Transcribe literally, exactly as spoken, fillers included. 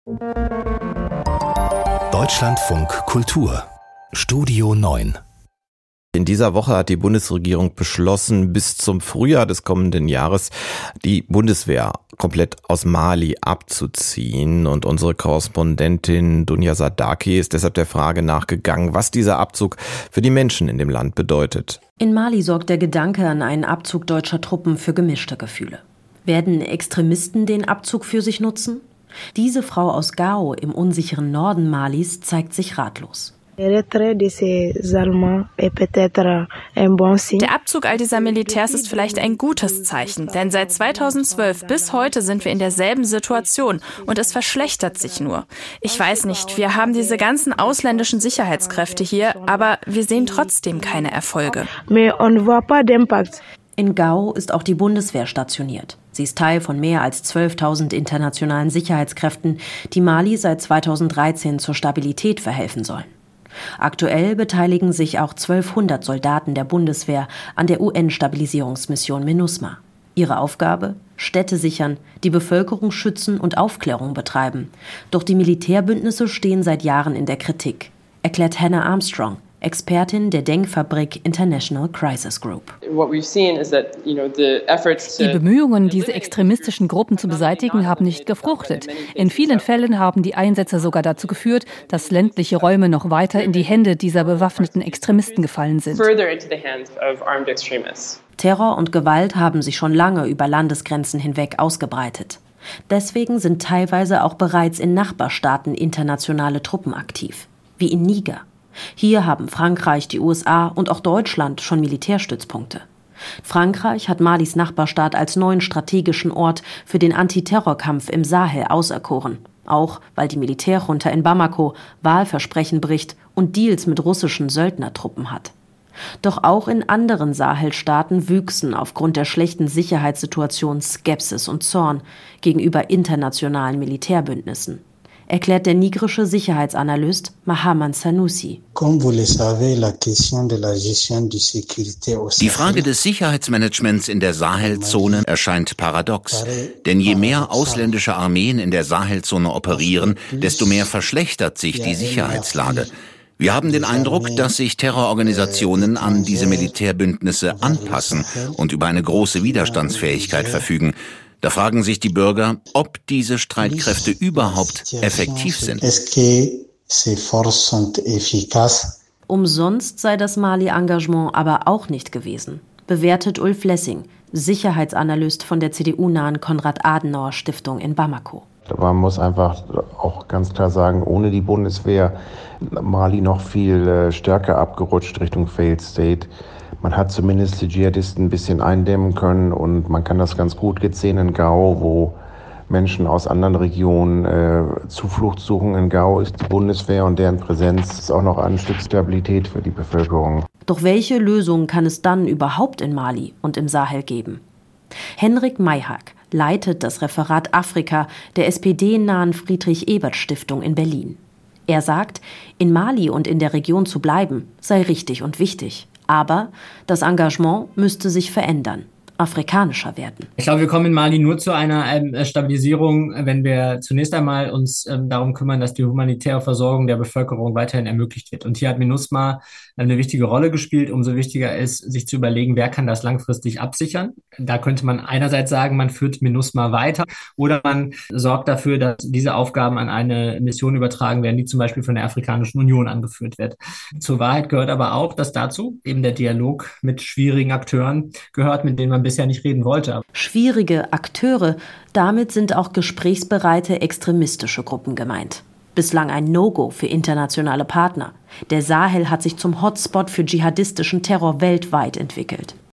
Deutschlandfunk Kultur Studio neun. In dieser Woche hat die Bundesregierung beschlossen, bis zum Frühjahr des kommenden Jahres die Bundeswehr komplett aus Mali abzuziehen. Und unsere Korrespondentin Dunja Sadaki ist deshalb der Frage nachgegangen, was dieser Abzug für die Menschen in dem Land bedeutet. In Mali sorgt der Gedanke an einen Abzug deutscher Truppen für gemischte Gefühle. Werden Extremisten den Abzug für sich nutzen? Diese Frau aus Gao im unsicheren Norden Malis zeigt sich ratlos. Der Abzug all dieser Militärs ist vielleicht ein gutes Zeichen, denn seit zweitausendzwölf bis heute sind wir in derselben Situation und es verschlechtert sich nur. Ich weiß nicht, wir haben diese ganzen ausländischen Sicherheitskräfte hier, aber wir sehen trotzdem keine Erfolge. In Gao ist auch die Bundeswehr stationiert. Sie ist Teil von mehr als zwölftausend internationalen Sicherheitskräften, die Mali seit zweitausenddreizehn zur Stabilität verhelfen sollen. Aktuell beteiligen sich auch zwölfhundert Soldaten der Bundeswehr an der U N-Stabilisierungsmission MINUSMA. Ihre Aufgabe? Städte sichern, die Bevölkerung schützen und Aufklärung betreiben. Doch die Militärbündnisse stehen seit Jahren in der Kritik, erklärt Hannah Armstrong, Expertin der Denkfabrik International Crisis Group. Die Bemühungen, diese extremistischen Gruppen zu beseitigen, haben nicht gefruchtet. In vielen Fällen haben die Einsätze sogar dazu geführt, dass ländliche Räume noch weiter in die Hände dieser bewaffneten Extremisten gefallen sind. Terror und Gewalt haben sich schon lange über Landesgrenzen hinweg ausgebreitet. Deswegen sind teilweise auch bereits in Nachbarstaaten internationale Truppen aktiv, wie in Niger. Hier haben Frankreich, die U S A und auch Deutschland schon Militärstützpunkte. Frankreich hat Malis Nachbarstaat als neuen strategischen Ort für den Antiterrorkampf im Sahel auserkoren. Auch weil die Militärjunta in Bamako Wahlversprechen bricht und Deals mit russischen Söldnertruppen hat. Doch auch in anderen Sahelstaaten wüchsen aufgrund der schlechten Sicherheitssituation Skepsis und Zorn gegenüber internationalen Militärbündnissen, erklärt der nigrische Sicherheitsanalyst Mahaman Sanusi. Die Frage des Sicherheitsmanagements in der Sahelzone erscheint paradox. Denn je mehr ausländische Armeen in der Sahelzone operieren, desto mehr verschlechtert sich die Sicherheitslage. Wir haben den Eindruck, dass sich Terrororganisationen an diese Militärbündnisse anpassen und über eine große Widerstandsfähigkeit verfügen. Da fragen sich die Bürger, ob diese Streitkräfte überhaupt effektiv sind. Umsonst sei das Mali-Engagement aber auch nicht gewesen, bewertet Ulf Lessing, Sicherheitsanalyst von der C D U-nahen Konrad-Adenauer-Stiftung in Bamako. Man muss einfach auch ganz klar sagen, ohne die Bundeswehr Mali noch viel stärker abgerutscht Richtung Failed State. Man hat zumindest die Dschihadisten ein bisschen eindämmen können und man kann das ganz gut jetzt sehen in Gao, wo Menschen aus anderen Regionen äh, Zuflucht suchen. In Gao ist die Bundeswehr und deren Präsenz ist auch noch ein Stück Stabilität für die Bevölkerung. Doch welche Lösungen kann es dann überhaupt in Mali und im Sahel geben? Henrik Mayhag leitet das Referat Afrika der S P D-nahen Friedrich-Ebert-Stiftung in Berlin. Er sagt, in Mali und in der Region zu bleiben, sei richtig und wichtig. Aber das Engagement müsste sich verändern, afrikanischer werden. Ich glaube, wir kommen in Mali nur zu einer ähm, Stabilisierung, wenn wir zunächst einmal uns ähm, darum kümmern, dass die humanitäre Versorgung der Bevölkerung weiterhin ermöglicht wird. Und hier hat MINUSMA eine wichtige Rolle gespielt. Umso wichtiger ist, sich zu überlegen, wer kann das langfristig absichern. Da könnte man einerseits sagen, man führt MINUSMA weiter oder man sorgt dafür, dass diese Aufgaben an eine Mission übertragen werden, die zum Beispiel von der Afrikanischen Union angeführt wird. Zur Wahrheit gehört aber auch, dass dazu eben der Dialog mit schwierigen Akteuren gehört, mit denen man bisher nicht reden wollte. Schwierige Akteure, damit sind auch gesprächsbereite extremistische Gruppen gemeint. Bislang ein No-Go für internationale Partner. Der Sahel hat sich zum Hotspot für dschihadistischen Terror weltweit entwickelt.